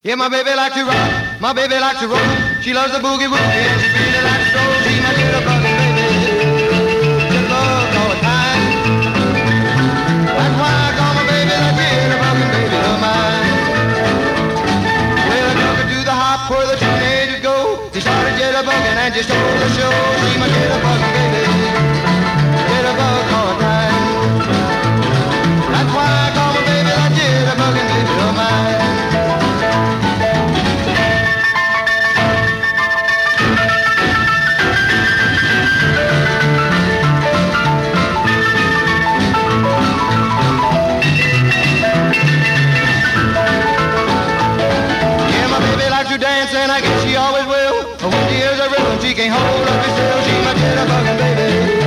Yeah, my baby likes to rock, my baby likes to roll. She loves the boogie woogie and she really likes to stroll. She's my little buggin' baby, just love all the time. That's why I call my baby that little buggin' baby of mine. Well, I took her to the hop where the teenagers go. She started jitterbugging and just stole the show. She's my little buggin' baby, jitterbug all the time. That's why I call my baby that little buggin' baby of mine. Dance and I guess she always will. When she hears a rhythm, she can't hold up still. She's my jitterbugging baby.